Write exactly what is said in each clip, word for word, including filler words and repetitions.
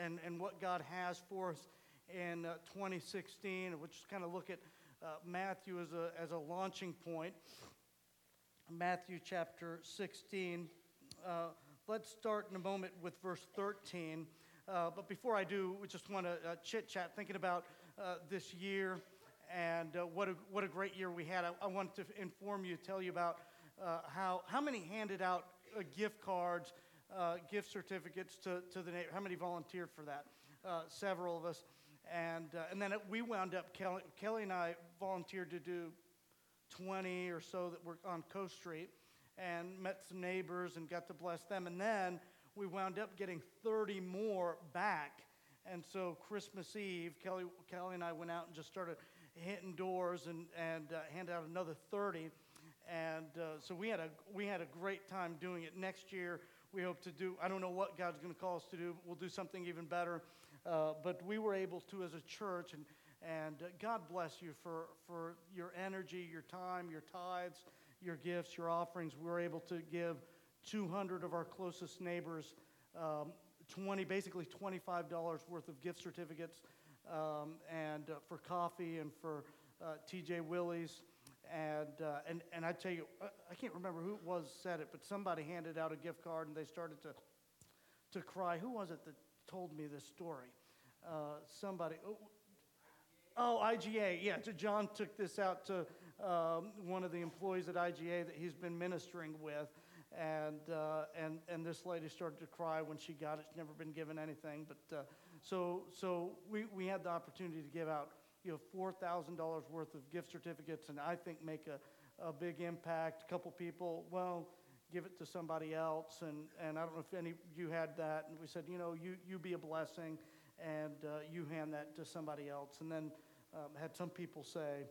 and, and what God has for us in uh, twenty sixteen. We'll just kind of look at uh, Matthew as a, as a launching point. Matthew chapter sixteen. Uh, let's start in a moment with verse thirteen. Uh, but before I do, we just want to uh, chit-chat, thinking about uh, this year and uh, what a what a great year we had. I, I want to inform you, tell you about uh, how how many handed out uh, gift cards, uh, gift certificates to to the neighbor. How many volunteered for that? Uh, several of us, and uh, and then we wound up. Kelly, Kelly and I volunteered to do twenty or so that were on Coast Street, and met some neighbors and got to bless them, and then we wound up getting thirty more back. And so Christmas Eve, Kelly, Kelly and I went out and just started hitting doors and and uh, handed out another thirty. And uh, so we had a we had a great time doing it. Next year we hope to do. I don't know what God's going to call us to do. We'll do something even better. Uh, but we were able to as a church, and and uh, God bless you for for your energy, your time, your tithes, your gifts, your offerings. We were able to give two hundred of our closest neighbors um, twenty, basically twenty-five dollars worth of gift certificates, um, and uh, for coffee and for uh, T J Willie's, and uh, and and I tell you, I can't remember who it was said it, but somebody handed out a gift card and they started to to cry. Who was it that told me this story? Uh, somebody. Oh, oh, I G A. Yeah, John took this out to um, one of the employees at I G A that he's been ministering with. And uh, and and this lady started to cry when she got it. She's never been given anything, but uh, so so we, we had the opportunity to give out you know four thousand dollars worth of gift certificates, and I think make a, a big impact. A couple people, well, give it to somebody else, and, and I don't know if any of you had that. And we said, you know, you you be a blessing, and uh, you hand that to somebody else. And then um, had some people say,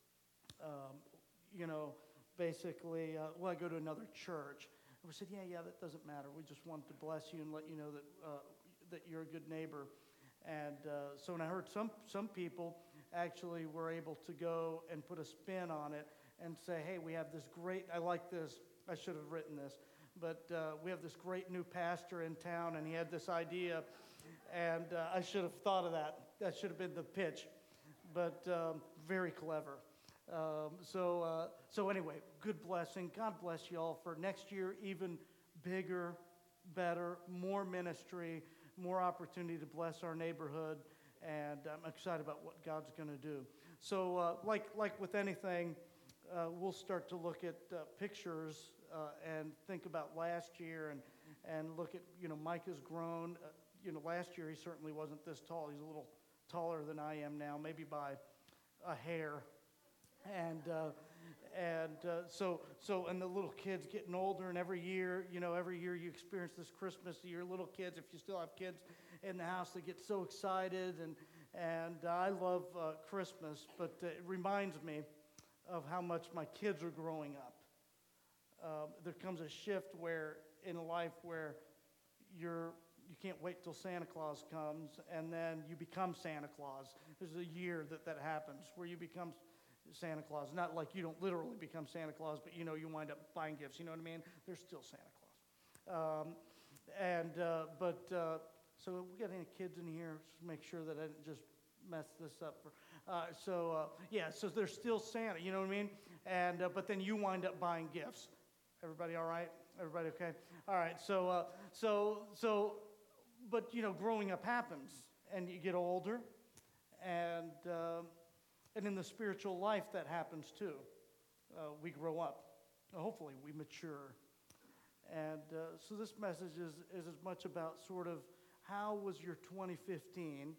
um, you know. Basically, uh, well, I go to another church. And we said, yeah, yeah, that doesn't matter. We just wanted to bless you and let you know that uh, that you're a good neighbor. And uh, so when I heard some some people actually were able to go and put a spin on it and say, hey, we have this great, I like this, I should have written this, but uh, we have this great new pastor in town, and he had this idea, and uh, I should have thought of that. That should have been the pitch, but um, very clever. Um, so, uh, so anyway, good blessing. God bless you all for next year, even bigger, better, more ministry, more opportunity to bless our neighborhood, and I'm excited about what God's going to do. So, uh, like like with anything, uh, we'll start to look at uh, pictures uh, and think about last year, and and look at you know Mike has grown. Uh, you know, last year he certainly wasn't this tall. He's a little taller than I am now, maybe by a hair. And uh, and uh, so so and the little kids getting older, and every year, you know, every year you experience this Christmas. Your little kids, if you still have kids in the house, they get so excited, and and I love uh, Christmas, but uh, it reminds me of how much my kids are growing up. Um, there comes a shift where in life where you're you can't wait till Santa Claus comes, and then you become Santa Claus. There's a year that that happens where you become Santa Claus. Not like you don't literally become Santa Claus, but you know you wind up buying gifts. You know what I mean? There's still Santa Claus. Um, and uh, but uh, so we got any kids in here? Just make sure that I didn't just mess this up. For, uh, so uh, yeah, so there's still Santa. You know what I mean? And uh, but then you wind up buying gifts. Everybody all right? Everybody okay? All right. So uh, so so, but you know, growing up happens, and you get older, and. Uh, And in the spiritual life, that happens too. Uh, we grow up. Hopefully, we mature. And uh, so this message is, is as much about sort of how was your twenty fifteen,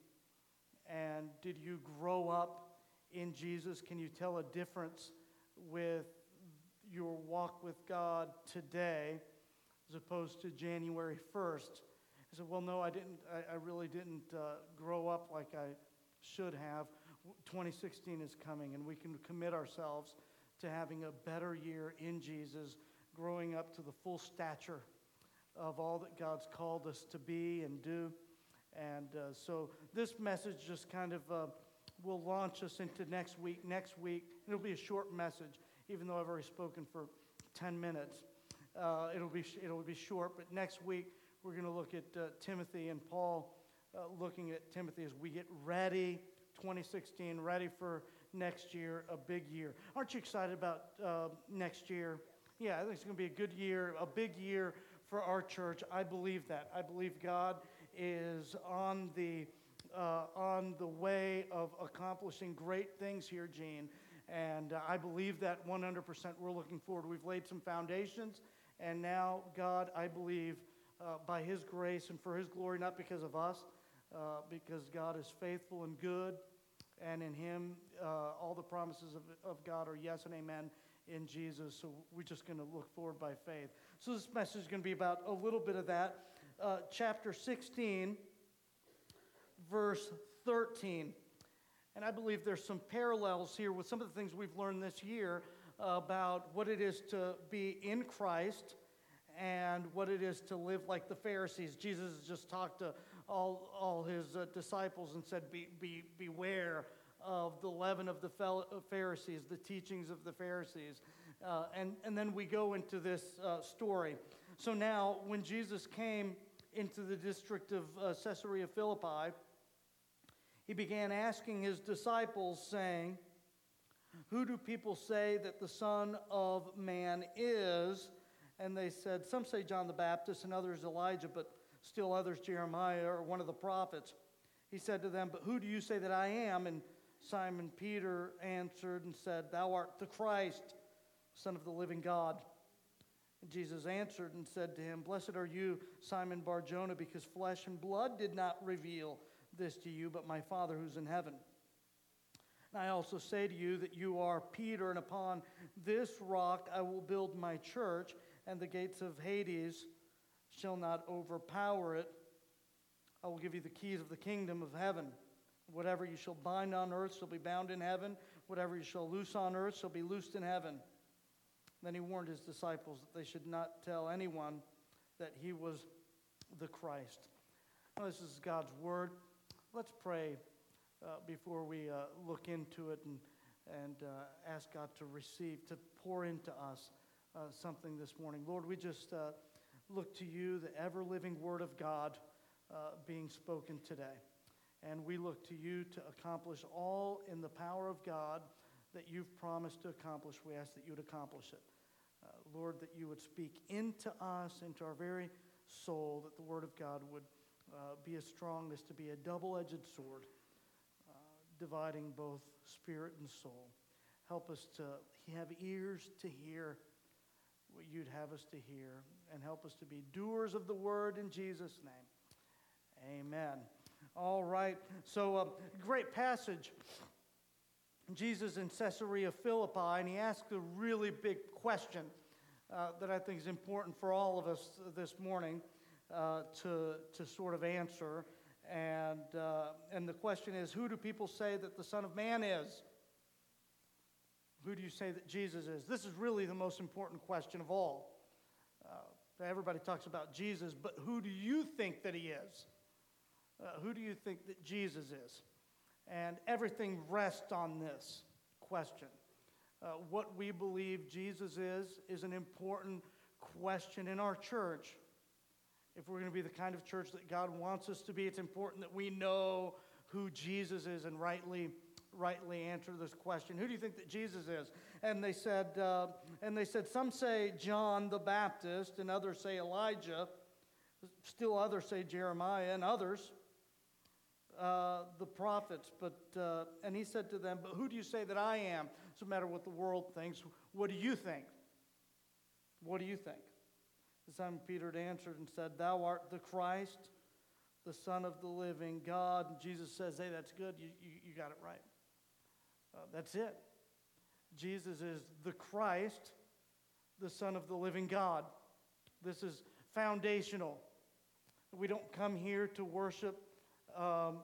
and did you grow up in Jesus? Can you tell a difference with your walk with God today as opposed to January first? I said, well, no, I didn't. I, I really didn't uh, grow up like I should have. twenty sixteen is coming, and we can commit ourselves to having a better year in Jesus, growing up to the full stature of all that God's called us to be and do. And uh, so this message just kind of uh, will launch us into next week. Next week, it'll be a short message, even though I've already spoken for ten minutes. Uh, it'll be it'll be short, but next week we're going to look at uh, Timothy and Paul uh, looking at Timothy as we get ready, twenty sixteen, ready for next year, a big year. Aren't you excited about uh, next year? Yeah, I think it's going to be a good year, a big year for our church. I believe that. I believe God is on the uh, on the way of accomplishing great things here, Gene. And uh, I believe that one hundred percent. We're looking forward. We've laid some foundations, and now God, I believe, uh, by His grace and for His glory, not because of us, uh, because God is faithful and good, and in Him, uh, all the promises of, of God are yes and amen in Jesus. So we're just going to look forward by faith. So this message is going to be about a little bit of that. Uh, chapter sixteen, verse thirteen. And I believe there's some parallels here with some of the things we've learned this year about what it is to be in Christ and what it is to live like the Pharisees. Jesus just talked to all, all his uh, disciples and said, be, be, beware of the leaven of the Pharisees, the teachings of the Pharisees. Uh, and, and then we go into this uh, story. So now, when Jesus came into the district of uh, Caesarea Philippi, he began asking his disciples, saying, "Who do people say that the Son of Man is?" And they said, "Some say John the Baptist, and others Elijah, but still others Jeremiah or one of the prophets." He said to them, "But who do you say that I am?" And Simon Peter answered and said, "Thou art the Christ, Son of the living God." And Jesus answered and said to him, "Blessed are you, Simon Bar-Jonah, because flesh and blood did not reveal this to you, but my Father who's in heaven. And I also say to you that you are Peter, and upon this rock I will build my church, and the gates of Hades shall not overpower it. I will give you the keys of the kingdom of heaven. Whatever you shall bind on earth shall be bound in heaven. Whatever you shall loose on earth shall be loosed in heaven." Then he warned his disciples that they should not tell anyone that he was the Christ. Now, this is God's word. Let's pray uh, before we uh, look into it and, and uh, ask God to receive, to pour into us uh, something this morning. Lord, we just uh, look to you, the ever-living word of God uh, being spoken today. And we look to you to accomplish all in the power of God that you've promised to accomplish. We ask that you would accomplish it. Uh, Lord, that you would speak into us, into our very soul, that the word of God would Uh, be as strong as to be a double-edged sword, uh, dividing both spirit and soul. Help us to have ears to hear what you'd have us to hear, and help us to be doers of the word in Jesus' name. Amen. All right, so a uh, great passage. Jesus in Caesarea Philippi, and he asked a really big question uh, that I think is important for all of us this morning. Uh, to to sort of answer, and uh, and the question is, who do people say that the Son of Man is? Who do you say that Jesus is? This is really the most important question of all. Uh, everybody talks about Jesus, but who do you think that he is? Uh, who do you think that Jesus is? And everything rests on this question. Uh, what we believe Jesus is is an important question in our church. If we're going to be the kind of church that God wants us to be, it's important that we know who Jesus is and rightly, rightly answer this question. Who do you think that Jesus is? And they said, uh, and they said, some say John the Baptist, and others say Elijah. Still others say Jeremiah, and others uh, the prophets. But uh, and he said to them, "But who do you say that I am?" Doesn't matter what the world thinks. What do you think? What do you think? Simon Peter answered and said, "Thou art the Christ, the Son of the living God." And Jesus says, "Hey, that's good. You, you, you got it right. Uh, that's it. Jesus is the Christ, the Son of the living God." This is foundational. We don't come here to worship. Um,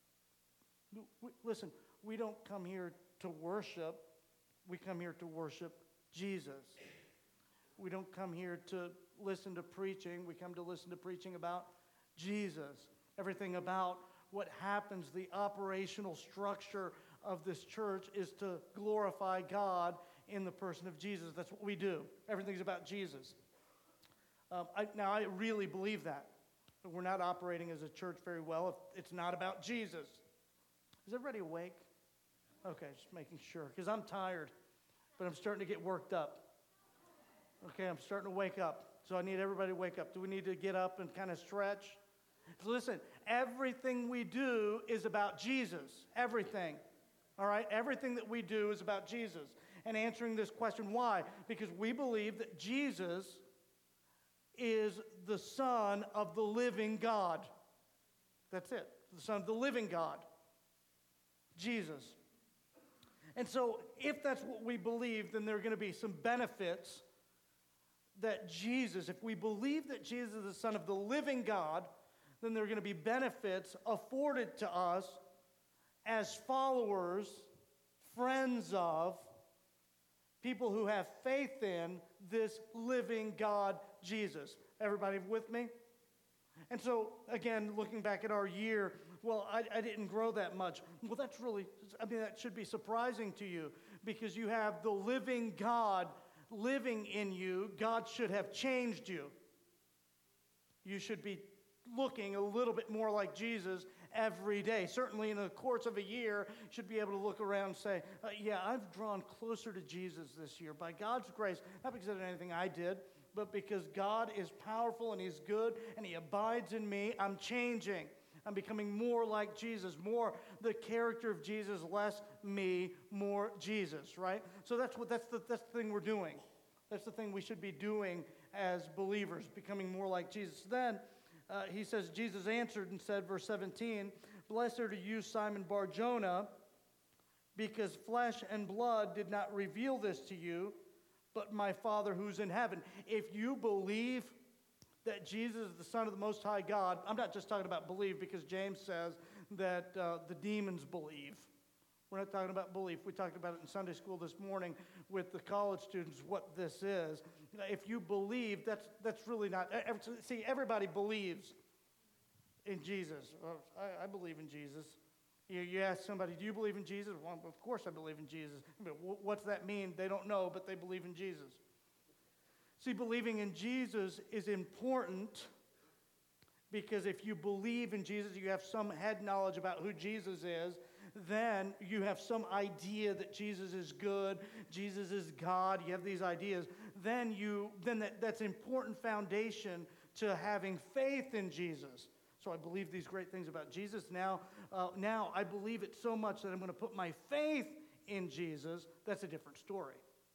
we, listen, we don't come here to worship. We come here to worship Jesus. We don't come here to listen to preaching. We come to listen to preaching about Jesus. Everything about what happens, the operational structure of this church is to glorify God in the person of Jesus. That's what we do. Everything's about Jesus. Um, I, now, I really believe that. We're not operating as a church very well if it's not about Jesus. Is everybody awake? Okay, just making sure, because I'm tired, but I'm starting to get worked up. Okay, I'm starting to wake up, so I need everybody to wake up. Do we need to get up and kind of stretch? So listen, everything we do is about Jesus. Everything. All right? Everything that we do is about Jesus. And answering this question, why? Because we believe that Jesus is the Son of the living God. That's it. The Son of the living God. Jesus. And so if that's what we believe, then there are going to be some benefits that Jesus, if we believe that Jesus is the Son of the living God, then there are going to be benefits afforded to us as followers, friends of, people who have faith in this living God, Jesus. Everybody with me? And so, again, looking back at our year, well, I, I didn't grow that much. Well, that's really, I mean, that should be surprising to you because you have the living God living in you. God should have changed you. You should be looking a little bit more like Jesus every day. Certainly in the course of a year, you should be able to look around and say, uh, yeah, I've drawn closer to Jesus this year by God's grace, not because of anything I did, but because God is powerful and He's good and He abides in me. I'm changing. I'm becoming more like Jesus, more the character of Jesus, less me, more Jesus, right? So that's what that's the that's the thing we're doing. That's the thing we should be doing as believers, becoming more like Jesus. Then uh, he says, Jesus answered and said, verse seventeen, "Blessed are you, Simon Bar-Jonah, because flesh and blood did not reveal this to you, but my Father who's in heaven." If you believe that Jesus is the Son of the Most High God, I'm not just talking about believe because James says that uh, the demons believe. We're not talking about belief. We talked about it in Sunday school this morning with the college students, what this is. If you believe, that's that's really not... See, everybody believes in Jesus. Well, I, I believe in Jesus. You, you ask somebody, do you believe in Jesus? Well, of course I believe in Jesus. But what's that mean? They don't know, but they believe in Jesus. See, believing in Jesus is important because if you believe in Jesus, you have some head knowledge about who Jesus is, then you have some idea that Jesus is good, Jesus is God, you have these ideas, then you then that, that's an important foundation to having faith in Jesus. So I believe these great things about Jesus. Now, uh, now I believe it so much that I'm going to put my faith in Jesus. That's a different story.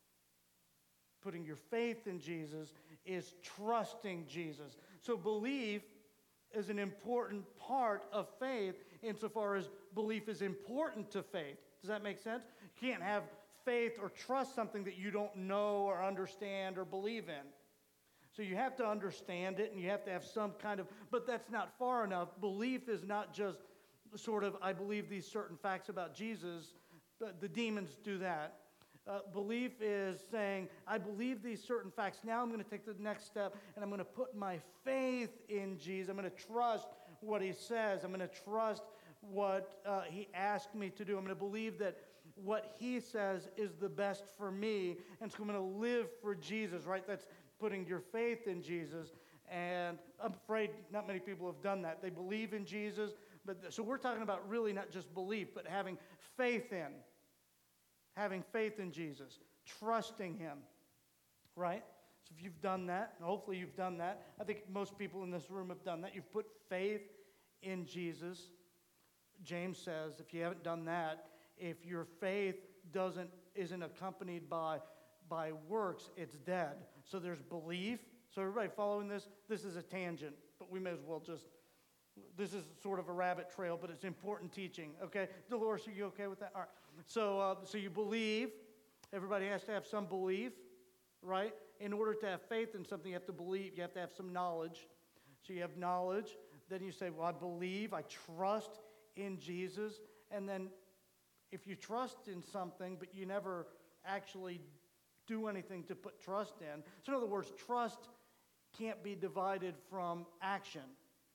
Putting your faith in Jesus is trusting Jesus. So belief is an important part of faith insofar as belief is important to faith. Does that make sense? You can't have faith or trust something that you don't know or understand or believe in. So you have to understand it and you have to have some kind of, but that's not far enough. Belief is not just sort of, I believe these certain facts about Jesus, but the demons do that. Uh, belief is saying, I believe these certain facts. Now I'm going to take the next step and I'm going to put my faith in Jesus. I'm going to trust what He says. I'm going to trust what uh, He asked me to do. I'm going to believe that what He says is the best for me. And so I'm going to live for Jesus, right? That's putting your faith in Jesus. And I'm afraid not many people have done that. They believe in Jesus. But th- so we're talking about really not just belief, but having faith in. Having faith in Jesus, trusting Him, right? So if you've done that, and hopefully you've done that, I think most people in this room have done that. You've put faith in Jesus. James says, if you haven't done that, if your faith doesn't isn't accompanied by, by works, it's dead. So there's belief. So everybody following this? This is a tangent, but we may as well just, this is sort of a rabbit trail, but it's important teaching, okay? Dolores, are you okay with that? All right. So, uh, so you believe. Everybody has to have some belief, right? In order to have faith in something, you have to believe. You have to have some knowledge. So you have knowledge. Then you say, well, I believe. I trust in Jesus. And then if you trust in something, but you never actually do anything to put trust in. So in other words, trust can't be divided from action.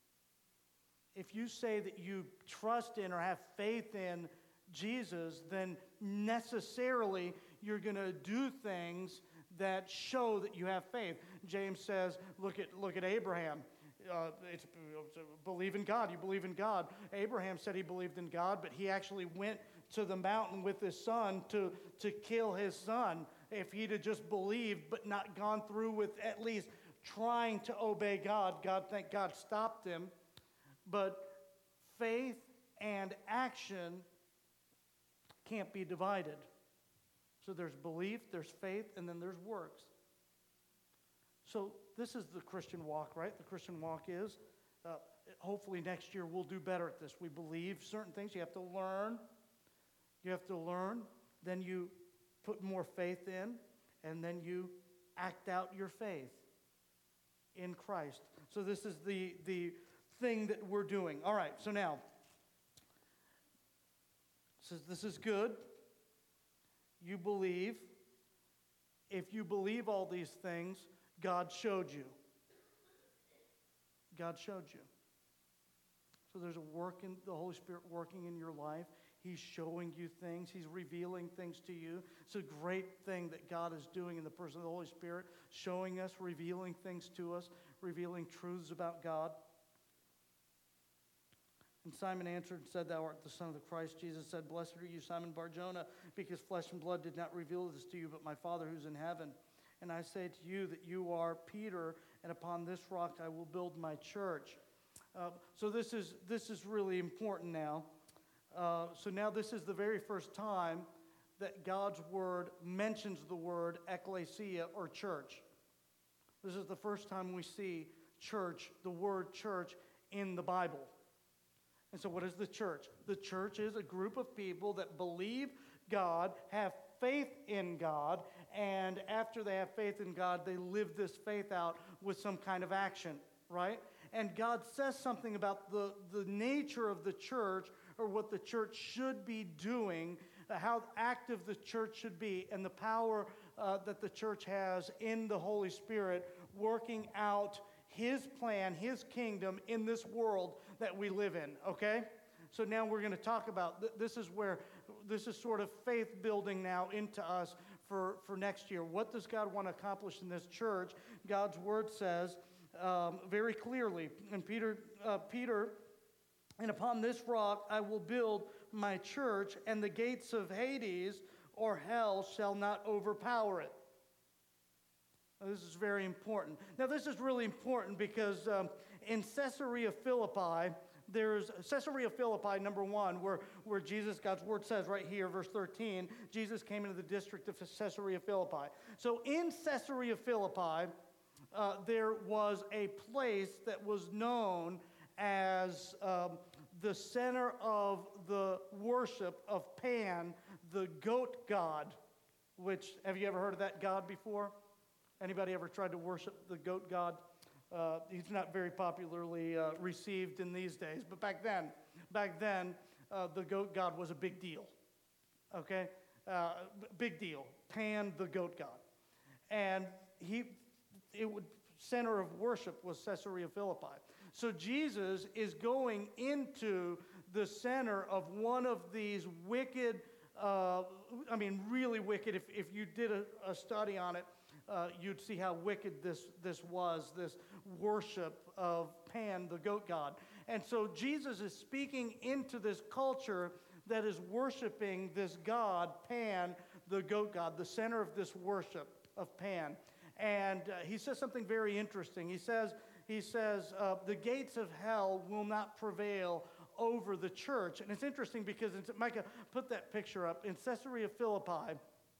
If you say that you trust in or have faith in Jesus, then necessarily you're going to do things that show that you have faith. James says, look at look at Abraham. uh, it's, it's believe in God. You believe in God. Abraham said he believed in God, but he actually went to the mountain with his son to, to kill his son. If he'd have just believed but not gone through with at least trying to obey God, God, thank God, stopped him. But faith and action can't be divided. So there's belief, there's faith, and then there's works. So this is the Christian walk, right? The Christian walk is, uh, hopefully next year we'll do better at this. We believe certain things. You have to learn. You have to learn. Then you put more faith in, and then you act out your faith in Christ. So this is the, the thing that we're doing. All right, so now, says this is good. You believe. If you believe all these things, God showed you. God showed you. So there's a work in the Holy Spirit working in your life. He's showing you things. He's revealing things to you. It's a great thing that God is doing in the person of the Holy Spirit, showing us, revealing things to us, revealing truths about God. And Simon answered and said, Thou art the Son of the Christ. Jesus said, Blessed are you, Simon Bar-Jonah, because flesh and blood did not reveal this to you, but my Father who's in heaven. And I say to you that you are Peter, and upon this rock I will build my church. Uh, so this is this is really important now. Uh, so now this is the very first time that God's word mentions the word ecclesia, or church. This is the first time we see church, the word church, in the Bible. And so what is the church? The church is a group of people that believe God, have faith in God, and after they have faith in God, they live this faith out with some kind of action, right? And God says something about the, the nature of the church, or what the church should be doing, uh, how active the church should be, and the power uh, that the church has in the Holy Spirit working out His plan, His kingdom in this world that we live in, okay? So now we're going to talk about, th- this is where, this is sort of faith building now into us for, for next year. What does God want to accomplish in this church? God's word says um, very clearly, and Peter, uh, Peter, and upon this rock I will build my church, and the gates of Hades or hell shall not overpower it. Now, this is very important. Now, this is really important because um, in Caesarea Philippi, there's Caesarea Philippi, number one, where, where Jesus, God's word says right here, verse thirteen, Jesus came into the district of Caesarea Philippi. So in Caesarea Philippi, uh, there was a place that was known as um, the center of the worship of Pan, the goat god, which, have you ever heard of that god before? Anybody ever tried to worship the goat god? Uh, he's not very popularly uh, received in these days, but back then, back then, uh, the goat god was a big deal. Okay, uh, b- big deal. Pan, the goat god, and he, it would center of worship was Caesarea Philippi. So Jesus is going into the center of one of these wicked, uh, I mean, really wicked. If if you did a, a study on it. Uh, you'd see how wicked this, this was, this worship of Pan, the goat god. And so Jesus is speaking into this culture that is worshiping this god, Pan, the goat god, the center of this worship of Pan. And uh, he says something very interesting. He says, he says uh, the gates of hell will not prevail over the church. And it's interesting because, it's, Micah, put that picture up. In Caesarea Philippi,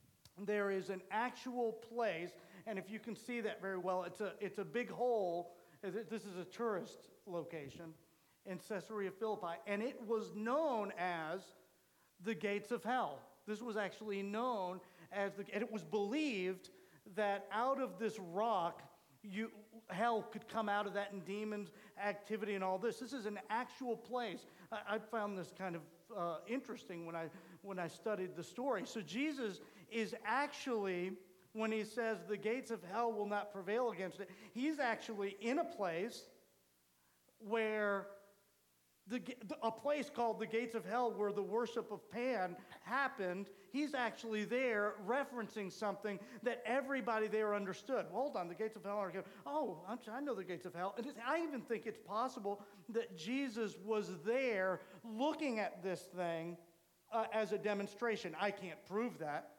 there is an actual place, and if you can see that very well, it's a it's a big hole. This is a tourist location in Caesarea Philippi, and it was known as the gates of hell. This was actually known as the, and it was believed that out of this rock, you hell could come out of that, and demons, activity, and all this. This is an actual place. I, I found this kind of uh, interesting when I when I studied the story. So Jesus is actually, when he says the gates of hell will not prevail against it, he's actually in a place where the, a place called the Gates of Hell where the worship of Pan happened, he's actually there referencing something that everybody there understood. Well, hold on, the Gates of Hell are, oh, I know the Gates of Hell. And I even think it's possible that Jesus was there looking at this thing uh, as a demonstration. I can't prove that.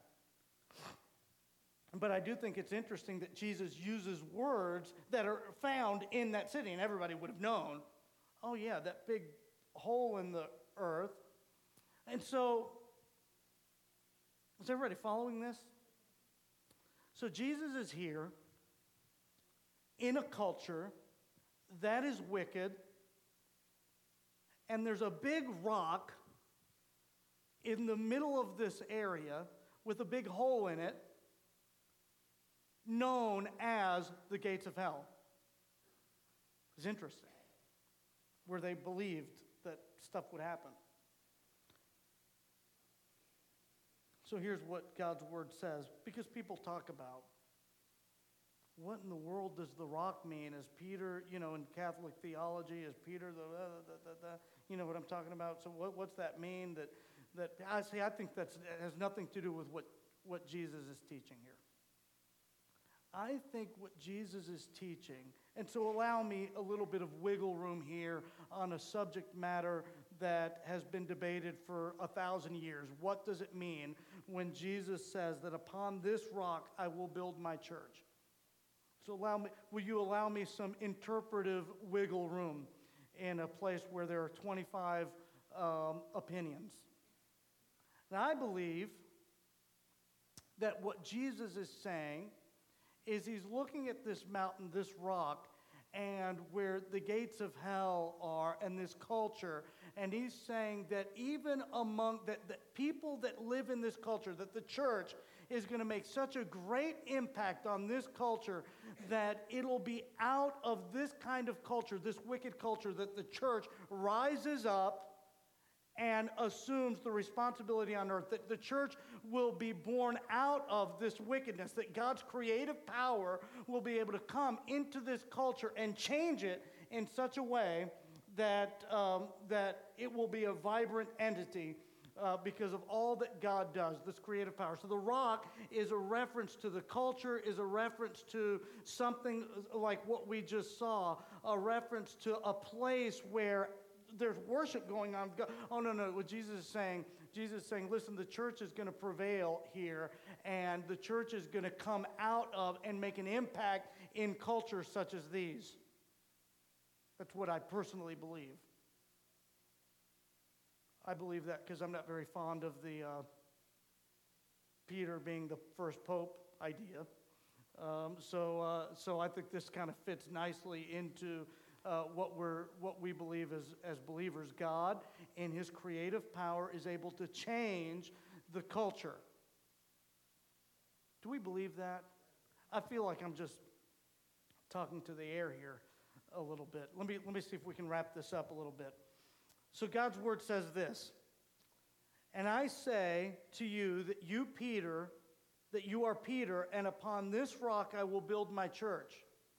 But I do think it's interesting that Jesus uses words that are found in that city, and everybody would have known. Oh, yeah, that big hole in the earth. And so, is everybody following this? So Jesus is here in a culture that is wicked, and there's a big rock in the middle of this area with a big hole in it, known as the Gates of Hell. It's interesting, where they believed that stuff would happen. So here's what God's word says, because people talk about, what in the world does the rock mean? Is Peter, you know, in Catholic theology, is Peter the, the, the, the, the you know what I'm talking about? So what, what's that mean? That, that I say, I think that's, that has nothing to do with what, what Jesus is teaching here. I think what Jesus is teaching, and so allow me a little bit of wiggle room here on a subject matter that has been debated for a thousand years. What does it mean when Jesus says that upon this rock I will build my church? So allow me, will you allow me some interpretive wiggle room in a place where there are twenty-five um, opinions? Now I believe that what Jesus is saying is he's looking at this mountain, this rock, and where the gates of hell are, and this culture, and he's saying that even among, that, that people that live in this culture, that the church is going to make such a great impact on this culture that it'll be out of this kind of culture, this wicked culture, that the church rises up and assumes the responsibility on earth, that the church will be born out of this wickedness, that God's creative power will be able to come into this culture and change it in such a way that, um, that it will be a vibrant entity uh, because of all that God does, this creative power. So the rock is a reference to the culture, is a reference to something like what we just saw, a reference to a place where there's worship going on. Oh, no, no. What Jesus is saying, Jesus is saying, listen, the church is going to prevail here, and the church is going to come out of and make an impact in cultures such as these. That's what I personally believe. I believe that because I'm not very fond of the uh, Peter being the first pope idea. Um, so, uh, so I think this kind of fits nicely into Uh, what we're what we believe as, as believers. God, in his creative power, is able to change the culture. Do we believe that? I feel like I'm just talking to the air here a little bit. Let me let me see if we can wrap this up a little bit. So God's word says this, and I say to you that you, Peter, that you are Peter, and upon this rock I will build my church.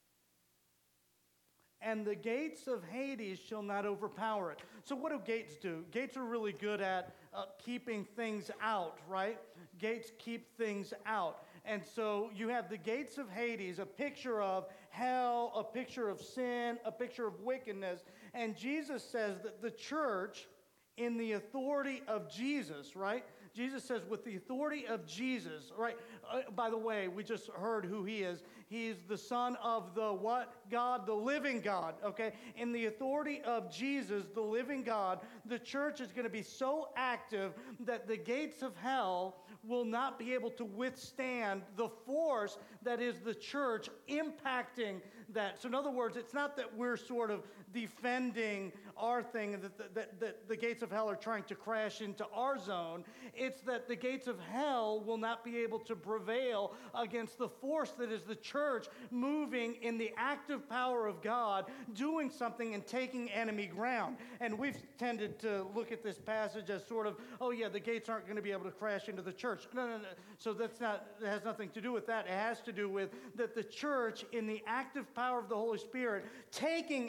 And the gates of Hades shall not overpower it. So what do gates do? Gates are really good at uh, keeping things out, right? Gates keep things out. And so you have the gates of Hades, a picture of hell, a picture of sin, a picture of wickedness. And Jesus says that the church, in the authority of Jesus, right? Jesus says, with the authority of Jesus, right? Uh, by the way, we just heard who he is. He's the Son of the what? God, the living God, okay? In the authority of Jesus, the living God, the church is going to be so active that the gates of hell will not be able to withstand the force that is the church impacting that. So in other words, it's not that we're sort of defending our thing, that, that, that, that the gates of hell are trying to crash into our zone. It's that the gates of hell will not be able to prevail against the force that is the church moving in the active power of God, doing something and taking enemy ground. And we've tended to look at this passage as sort of, oh yeah, the gates aren't going to be able to crash into the church. No, no, no. So that's not, it has nothing to do with that. It has to do with that the church, in the active power of the Holy Spirit, taking enemy ground,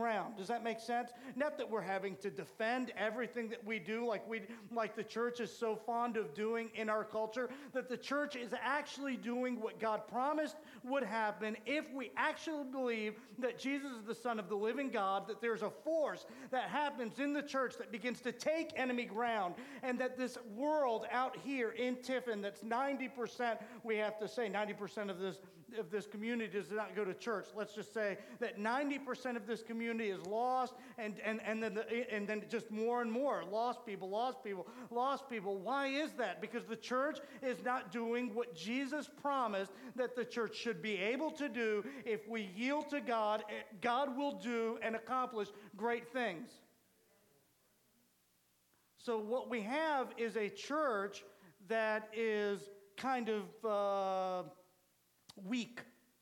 ground. Does that make sense? Not that we're having to defend everything that we do like we like the church is so fond of doing in our culture, that the church is actually doing what God promised would happen if we actually believe that Jesus is the Son of the living God, that there's a force that happens in the church that begins to take enemy ground, and that this world out here in Tiffin, that's ninety percent, we have to say ninety percent of this of this community does not go to church. Let's just say that ninety percent of this community is lost, and, and, and, then the, and then just more and more. Lost people, lost people, lost people. Why is that? Because the church is not doing what Jesus promised that the church should be able to do. If we yield to God, God will do and accomplish great things. So what we have is a church that is kind of uh, weak.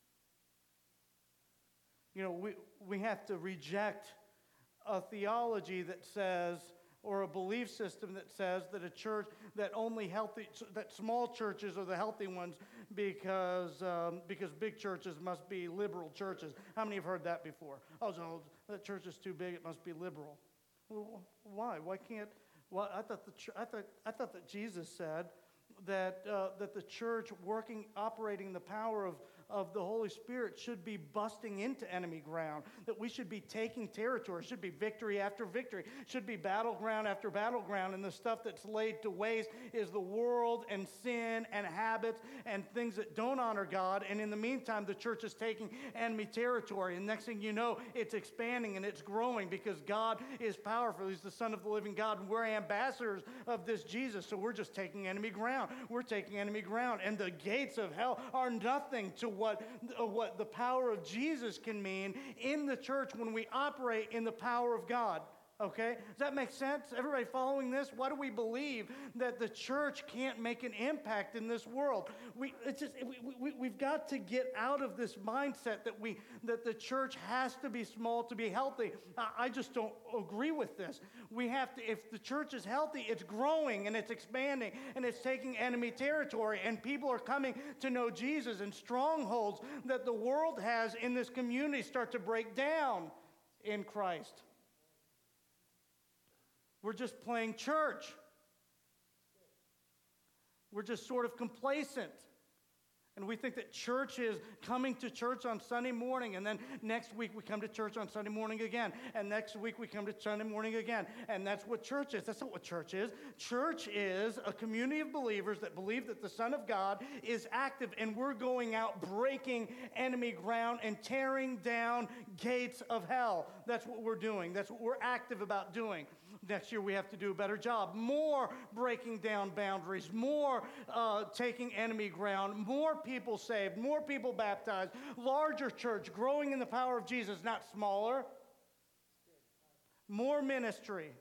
You know, we, we have to reject a theology that says, or a belief system that says that a church, that only healthy, that small churches are the healthy ones because um, because big churches must be liberal churches. How many have heard that before? Oh, so that church is too big, it must be liberal. Well, why? Why can't? Well, I thought the I thought I thought that Jesus said that uh, that the church working, operating in the power of, of the Holy Spirit should be busting into enemy ground, that we should be taking territory, should be victory after victory, should be battleground after battleground, and the stuff that's laid to waste is the world and sin and habits and things that don't honor God, and in the meantime, the church is taking enemy territory, and next thing you know, it's expanding and it's growing because God is powerful. He's the Son of the living God, and we're ambassadors of this Jesus, so we're just taking enemy ground. We're taking enemy ground, and the gates of hell are nothing to what, uh, what the power of Jesus can mean in the church when we operate in the power of God. Okay? Does that make sense? Everybody following this? Why do we believe that the church can't make an impact in this world? We, it's just, we, we, we've got to get out of this mindset that we that the church has to be small to be healthy. I, I just don't agree with this. We have to, if the church is healthy, it's growing and it's expanding and it's taking enemy territory, and people are coming to know Jesus, and strongholds that the world has in this community start to break down in Christ. We're just playing church. We're just sort of complacent. And we think that church is coming to church on Sunday morning, and then next week we come to church on Sunday morning again, and next week we come to Sunday morning again, and that's what church is. That's not what church is. Church is a community of believers that believe that the Son of God is active, and we're going out breaking enemy ground and tearing down gates of hell. That's what we're doing. That's what we're active about doing. Next year we have to do a better job. More breaking down boundaries, more uh, taking enemy ground, more people saved, more people baptized, larger church, growing in the power of Jesus, not smaller. More ministry.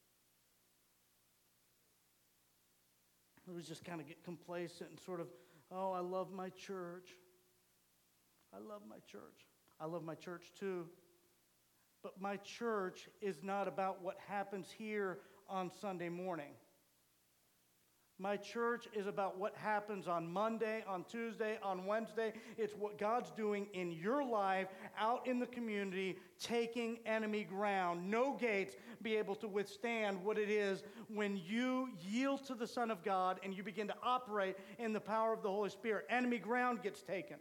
We just kind of get complacent and sort of, oh, I love my church. I love my church. I love my church too. But my church is not about what happens here on Sunday morning. My church is about what happens on Monday, on Tuesday, on Wednesday. It's what God's doing in your life, out in the community, taking enemy ground. No gates be able to withstand what it is when you yield to the Son of God and you begin to operate in the power of the Holy Spirit. Enemy ground gets taken.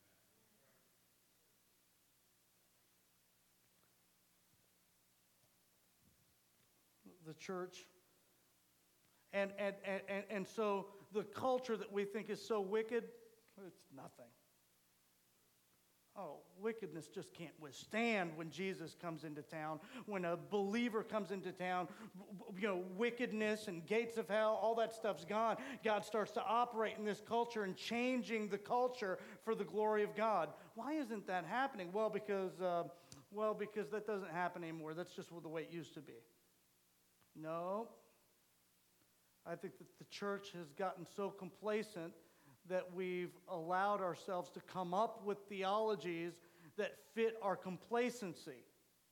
The church. And, and, and, and so the culture that we think is so wicked, it's nothing. Oh, wickedness just can't withstand when Jesus comes into town. When a believer comes into town, you know, wickedness and gates of hell, all that stuff's gone. God starts to operate in this culture and changing the culture for the glory of God. Why isn't that happening? Well, because, uh, well, because that doesn't happen anymore. That's just the way it used to be. No, I think that the church has gotten so complacent that we've allowed ourselves to come up with theologies that fit our complacency.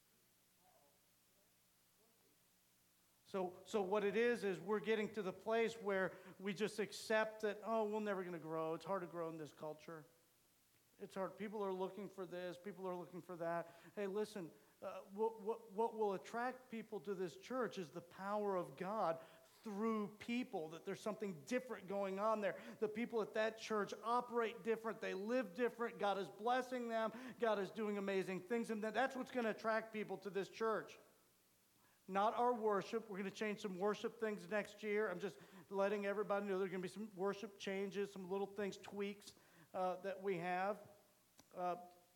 So, so what it is, is we're getting to the place where we just accept that, oh, we're never going to grow. It's hard to grow in this culture. It's hard. People are looking for this. People are looking for that. Hey, listen. uh, what, what, what will attract people to this church is the power of God through people, that there's something different going on there. The people at that church operate different. They live different. God is blessing them. God is doing amazing things. And that, that's what's going to attract people to this church. Not our worship. We're going to change some worship things next year. I'm just letting everybody know there's going to be some worship changes, some little things, tweaks uh, that we have. Uh,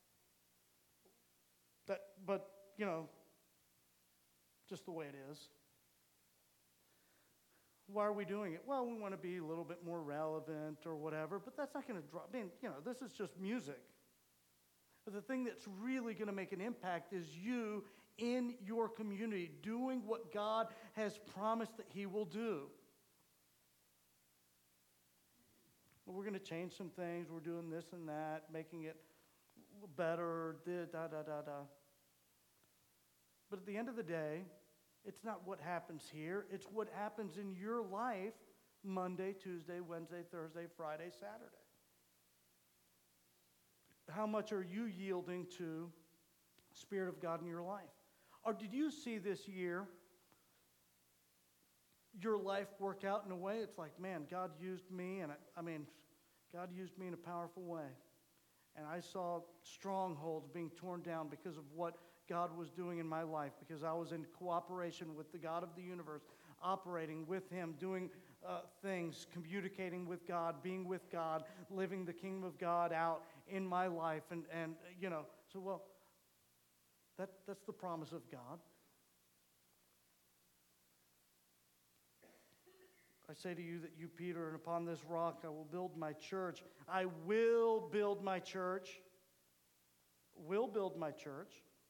that, but, you know, just the way it is. Why are we doing it? Well, we want to be a little bit more relevant or whatever, but that's not going to drop. I mean, you know, this is just music. But the thing that's really going to make an impact is you in your community doing what God has promised that He will do. We're going to change some things. We're doing this and that, making it better, da, da, da, da, da. But at the end of the day, it's not what happens here. It's what happens in your life Monday, Tuesday, Wednesday, Thursday, Friday, Saturday. How much are you yielding to the Spirit of God in your life? Or did you see this year your life work out in a way? It's like, man, God used me, and I, I mean, God used me in a powerful way. And I saw strongholds being torn down because of what God was doing in my life, because I was in cooperation with the God of the universe, operating with Him, doing uh, things, communicating with God, being with God, living the kingdom of God out in my life. And, and you know, so, well, that, that's the promise of God. I say to you that you, Peter, and upon this rock I will build my church. I will build my church. Will build my church.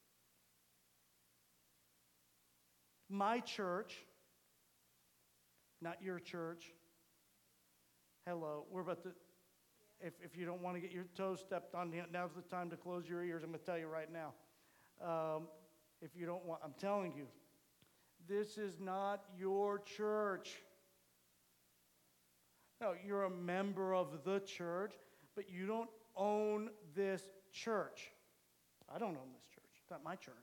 My church, not your church. Hello, we're about to, if, if you don't want to get your toes stepped on, now's the time to close your ears. I'm going to tell you right now. Um, if you don't want, I'm telling you, this is not your church. No, you're a member of the church, but you don't own this church. I don't own this church. It's not my church.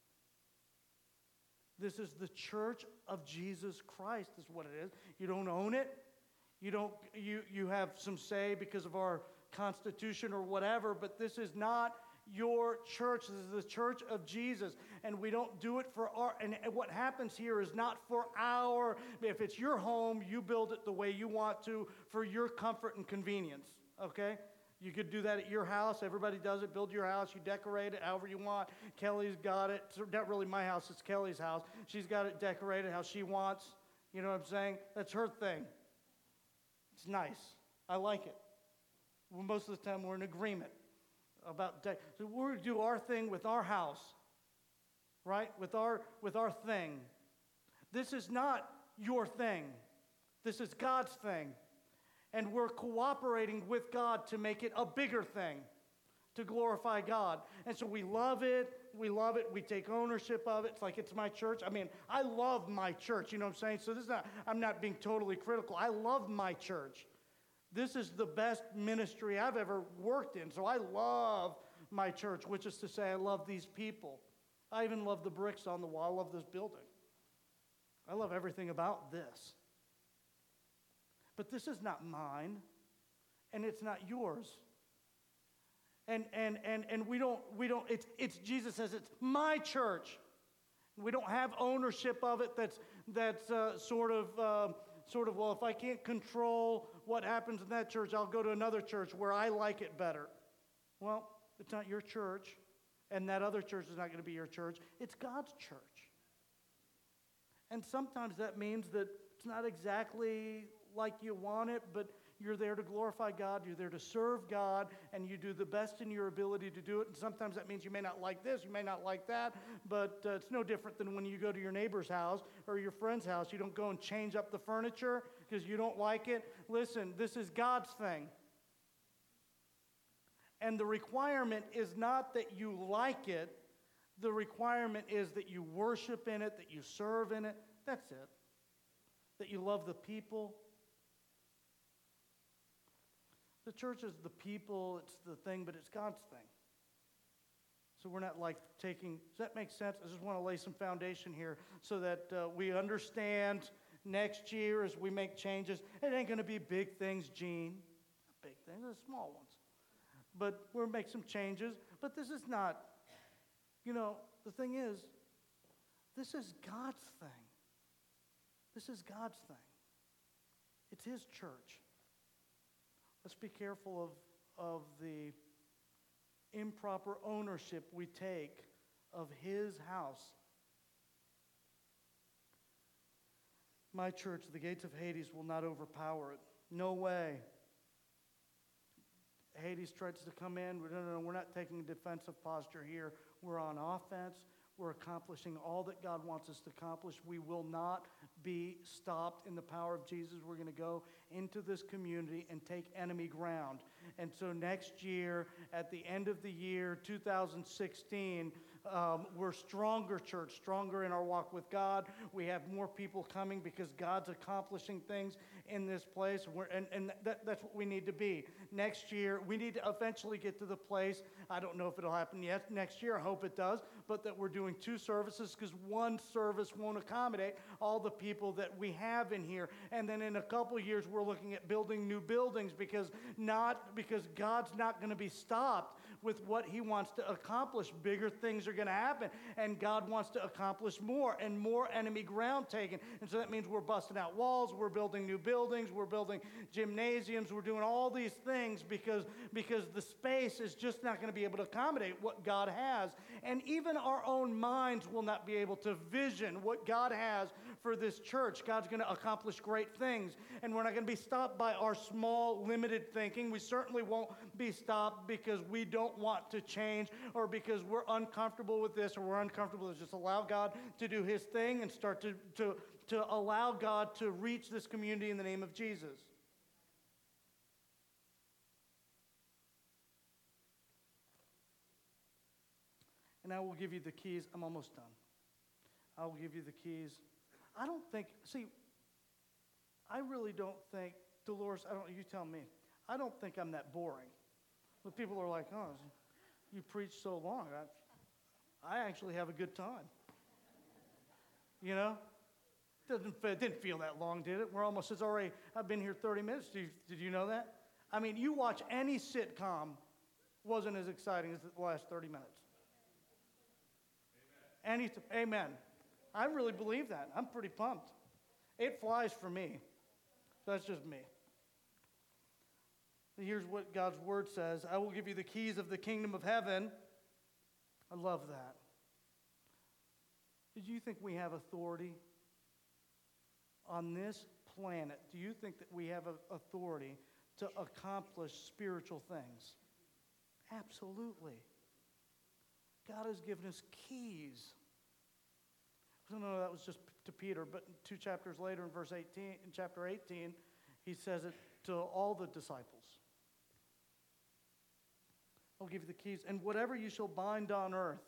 This is the church of Jesus Christ, is what it is. You don't own it. You don't. You, you have some say because of our constitution or whatever, but this is not your church. This is the church of Jesus, and we don't do it for our, and what happens here is not for our, if it's your home, you build it the way you want to for your comfort and convenience, okay? You could do that at your house. Everybody does it. Build your house. You decorate it however you want. Kelly's got it. It's not really my house. It's Kelly's house. She's got it decorated how she wants. You know what I'm saying? That's her thing. It's nice. I like it. Well, most of the time we're in agreement about de- so we're going to do our thing with our house, right? With our with our thing. This is not your thing. This is God's thing. And we're cooperating with God to make it a bigger thing, to glorify God. And so we love it. We love it. We take ownership of it. It's like it's my church. I mean, I love my church. You know what I'm saying? So this is not, I'm not being totally critical. I love my church. This is the best ministry I've ever worked in. So I love my church, which is to say I love these people. I even love the bricks on the wall. I love this building. I love everything about this. But this is not mine, and it's not yours. And and and and we don't we don't it's it's Jesus says it's my church. We don't have ownership of it that's that's uh, sort of uh, sort of well, if I can't control what happens in that church, I'll go to another church where I like it better. Well, it's not your church, and that other church is not going to be your church. It's God's church. And sometimes that means that it's not exactly like you want it, but you're there to glorify God, you're there to serve God, and you do the best in your ability to do it. And sometimes that means you may not like this, you may not like that, but uh, it's no different than when you go to your neighbor's house or your friend's house. You don't go and change up the furniture because you don't like it. Listen, this is God's thing. And the requirement is not that you like it. The requirement is that you worship in it, that you serve in it. That's it. That you love the people. The church is the people, it's the thing, but it's God's thing. So we're not like taking, does that make sense? I just want to lay some foundation here so that uh, we understand next year as we make changes. It ain't going to be big things, Gene. Not big things, they're small ones. But we'll make some changes. But this is not, you know, the thing is, this is God's thing. This is God's thing. It's His church. Let's be careful of, of the improper ownership we take of His house. My church, the gates of Hades will not overpower it. No way. Hades tries to come in. No, no, no, we're not taking a defensive posture here. We're on offense. We're accomplishing all that God wants us to accomplish. We will not be stopped in the power of Jesus. We're going to go into this community and take enemy ground. And so next year, at the end of the year, two thousand sixteen, um, we're stronger church, stronger in our walk with God. We have more people coming because God's accomplishing things in this place. We're, and and that, that's what we need to be. Next year, we need to eventually get to the place, I don't know if it'll happen yet next year, I hope it does, but that we're doing two services because one service won't accommodate all the people that we have in here. And then in a couple years, we're looking at building new buildings because not because God's not going to be stopped with what He wants to accomplish. Bigger things are going to happen, and God wants to accomplish more and more enemy ground taken. And so that means we're busting out walls, we're building new buildings, we're building gymnasiums, we're doing all these things because, because the space is just not going to be able to accommodate what God has. And even our own minds will not be able to vision what God has for this church. God's going to accomplish great things, and we're not going to be stopped by our small, limited thinking. We certainly won't be stopped because we don't want to change or because we're uncomfortable with this or we're uncomfortable with this. Just allow God to do His thing and start to, to, to allow God to reach this community in the name of Jesus. And I will give you the keys. I'm almost done. I will give you the keys. I don't think, see, I really don't think, Dolores, I don't, you tell me, I don't think I'm that boring. But people are like, oh, you preach so long. I, I actually have a good time. You know? Doesn't, it didn't feel that long, did it? We're almost, it's already, I've been here thirty minutes. Did you, did you know that? I mean, you watch any sitcom, wasn't as exciting as the last thirty minutes. Amen. Any, amen. I really believe that. I'm pretty pumped. It flies for me. That's just me. Here's what God's word says. I will give you the keys of the kingdom of heaven. I love that. Did you think we have authority on this planet? Do you think that we have authority to accomplish spiritual things? Absolutely. God has given us keys. I don't know, that was just to Peter, but two chapters later in verse eighteen, in chapter eighteen, he says it to all the disciples. I'll give you the keys, and whatever you shall bind on earth.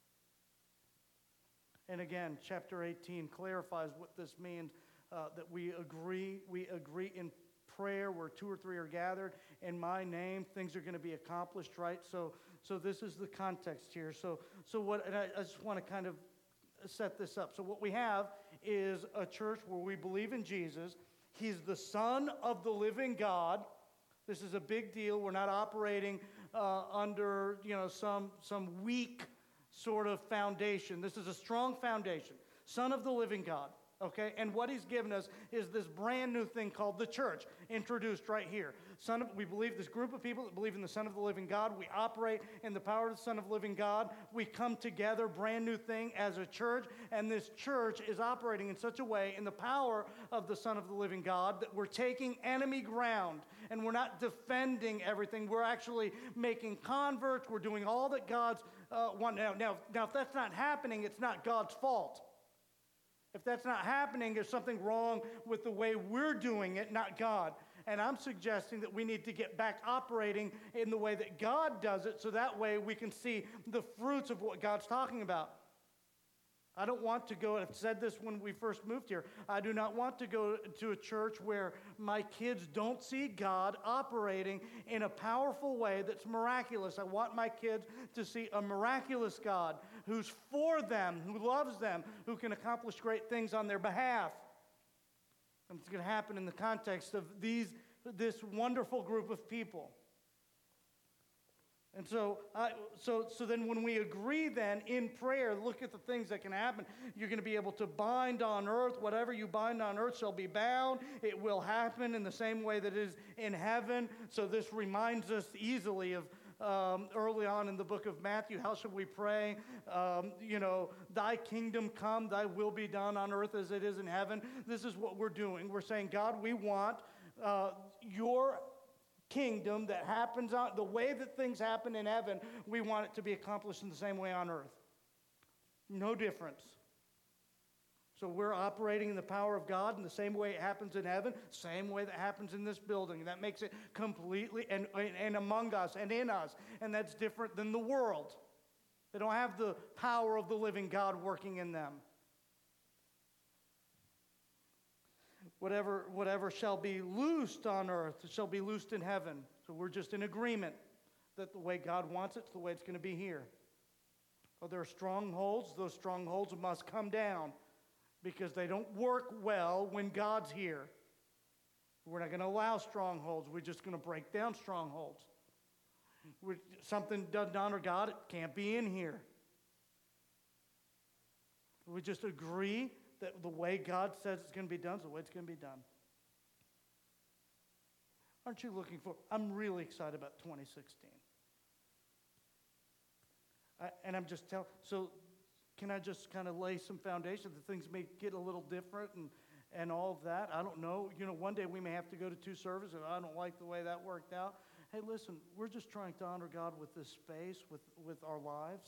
And again, chapter eighteen clarifies what this means, uh, that we agree, we agree in prayer where two or three are gathered in my name, things are going to be accomplished, right? So, so this is the context here. So, so what, and I, I just want to kind of set this up. So what we have is a church where we believe in Jesus. He's the Son of the living God. This is a big deal. We're not operating uh, under, you know, some, some weak sort of foundation. This is a strong foundation. Son of the living God. Okay, and what He's given us is this brand new thing called the church, introduced right here. Son of, we believe this group of people that believe in the Son of the living God. We operate in the power of the Son of the living God. We come together, brand new thing as a church, and this church is operating in such a way in the power of the Son of the living God that we're taking enemy ground, and we're not defending everything. We're actually making converts. We're doing all that God's uh, want. Now, now, now, if that's not happening, it's not God's fault. If that's not happening, there's something wrong with the way we're doing it, not God. And I'm suggesting that we need to get back operating in the way that God does it, so that way we can see the fruits of what God's talking about. I don't want to go, I've said this when we first moved here, I do not want to go to a church where my kids don't see God operating in a powerful way that's miraculous. I want my kids to see a miraculous God who's for them, who loves them, who can accomplish great things on their behalf. And it's going to happen in the context of these, this wonderful group of people. And so, uh, so, so then when we agree then in prayer, look at the things that can happen. You're going to be able to bind on earth. Whatever you bind on earth shall be bound. It will happen in the same way that it is in heaven. So this reminds us easily of um, early on in the book of Matthew. How should we pray? Um, you know, thy kingdom come, thy will be done on earth as it is in heaven. This is what we're doing. We're saying, God, we want uh, your kingdom that happens on the way that things happen in heaven, we want it to be accomplished in the same way on earth. No difference. So we're operating in the power of God in the same way it happens in heaven, same way that happens in this building. That makes it completely and, and among us and in us. And that's different than the world. They don't have the power of the living God working in them. Whatever, whatever shall be loosed on earth shall be loosed in heaven. So we're just in agreement that the way God wants it, it's the way it's going to be here. Oh, there are strongholds. Those strongholds must come down because they don't work well when God's here. We're not going to allow strongholds. We're just going to break down strongholds. We're, something doesn't honor God, it can't be in here. We just agree that the way God says it's going to be done is the way it's going to be done. Aren't you looking for? I'm really excited about twenty sixteen. I, and I'm just telling, so can I just kind of lay some foundation that things may get a little different and, and all of that? I don't know. You know, one day we may have to go to two services. I don't like the way that worked out. Hey, listen, we're just trying to honor God with this space, with, with our lives.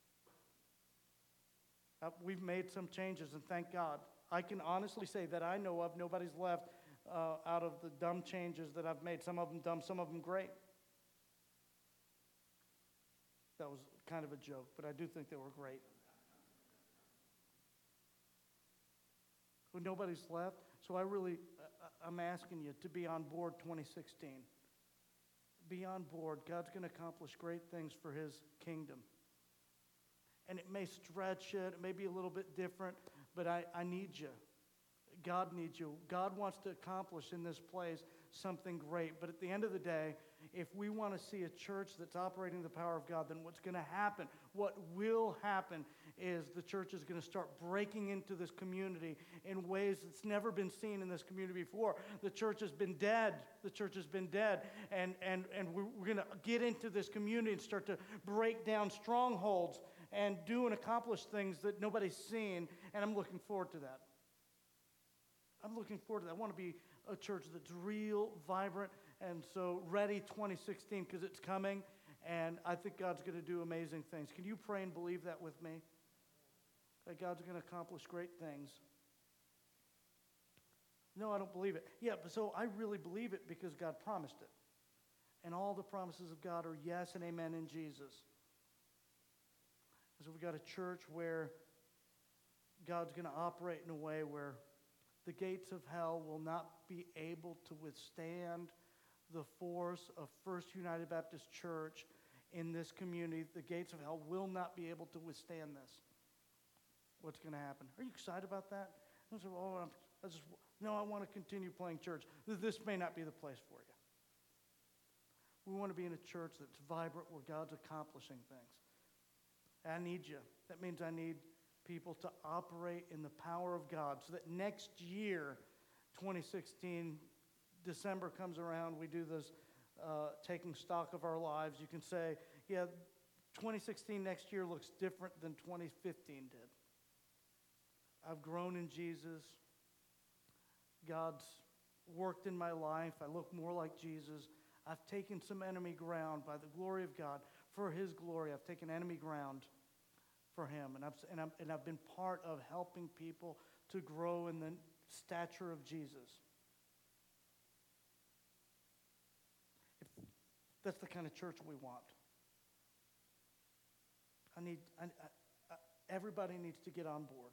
Uh, we've made some changes, and thank God. I can honestly say that I know of, nobody's left uh, out of the dumb changes that I've made. Some of them dumb, some of them great. That was kind of a joke, but I do think they were great. Well, nobody's left, so I really, uh, I'm asking you to be on board twenty sixteen. Be on board. God's going to accomplish great things for his kingdom. And it may stretch it, it may be a little bit different, but I, I need you. God needs you. God wants to accomplish in this place something great. But at the end of the day, if we want to see a church that's operating the power of God, then what's going to happen, what will happen is the church is going to start breaking into this community in ways that's never been seen in this community before. The church has been dead. The church has been dead. And, and, and we're, we're going to get into this community and start to break down strongholds and do and accomplish things that nobody's seen, and I'm looking forward to that. I'm looking forward to that. I want to be a church that's real, vibrant, and so ready twenty sixteen because it's coming, and I think God's going to do amazing things. Can you pray and believe that with me? That God's going to accomplish great things. No, I don't believe it. Yeah, but so I really believe it because God promised it. And all the promises of God are yes and amen in Jesus. So we've got a church where God's going to operate in a way where the gates of hell will not be able to withstand the force of First United Baptist Church in this community. The gates of hell will not be able to withstand this. What's going to happen? Are you excited about that? I said, oh, I'm, I just, no, I want to continue playing church. This may not be the place for you. We want to be in a church that's vibrant where God's accomplishing things. I need you. That means I need people to operate in the power of God so that next year, twenty sixteen, December comes around, we do this uh, taking stock of our lives. You can say, yeah, twenty sixteen next year looks different than twenty fifteen did. I've grown in Jesus. God's worked in my life. I look more like Jesus. I've taken some enemy ground by the glory of God. For his glory, I've taken enemy ground for him. And I've, and, I'm, and I've been part of helping people to grow in the stature of Jesus. If that's the kind of church we want. I need, I, I, everybody needs to get on board.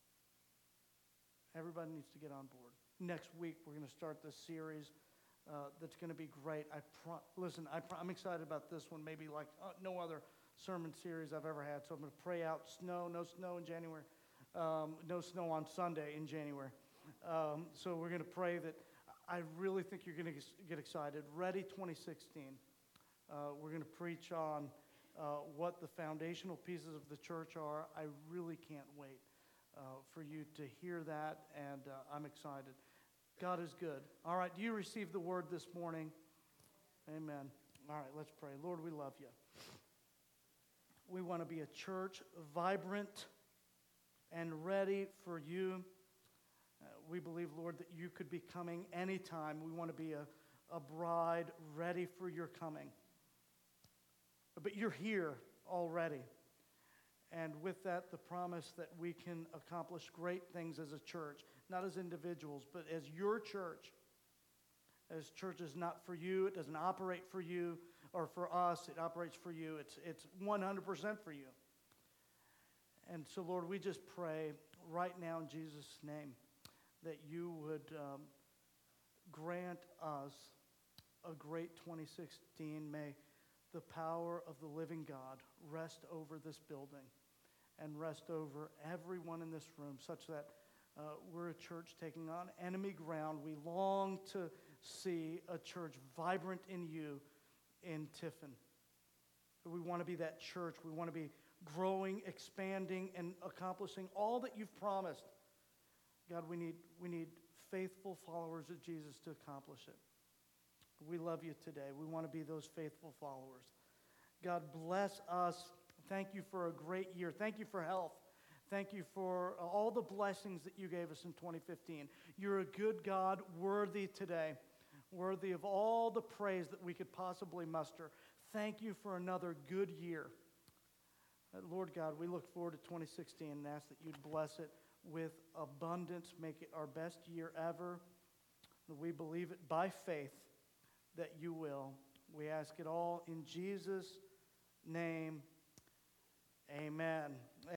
Everybody needs to get on board. Next week, we're going to start this series uh, that's going to be great. I pro- Listen, I pro- I'm excited about this one, maybe like uh, no other sermon series I've ever had. So I'm going to pray out snow, no snow in January, um, no snow on Sunday in January. Um, so we're going to pray that. I really think you're going to get excited. Ready twenty sixteen. Uh, we're going to preach on uh, what the foundational pieces of the church are. I really can't wait uh, for you to hear that, and uh, I'm excited. God is good. All right, do you receive the word this morning? Amen. All right, let's pray. Lord, we love you. We want to be a church vibrant and ready for you. Uh, we believe, Lord, that you could be coming anytime. We want to be a, a bride ready for your coming. But you're here already. And with that, the promise that we can accomplish great things as a church, not as individuals, but as your church. As church is not for you, it doesn't operate for you or for us, it operates for you. It's, it's one hundred percent for you. And so, Lord, we just pray right now in Jesus' name that you would um, grant us a great twenty sixteen. May the power of the living God rest over this building and rest over everyone in this room, such that uh, we're a church taking on enemy ground. We long to see a church vibrant in you in Tiffin. We want to be that church. We want to be growing, expanding, and accomplishing all that you've promised. God, we need, we need faithful followers of Jesus to accomplish it. We love you today. We want to be those faithful followers. God, bless us. Thank you for a great year. Thank you for health. Thank you for all the blessings that you gave us in twenty fifteen. You're a good God, worthy today, worthy of all the praise that we could possibly muster. Thank you for another good year. Uh, Lord God, we look forward to twenty sixteen and ask that you'd bless it with abundance. Make it our best year ever. We believe it by faith that you will. We ask it all in Jesus' name. Amen.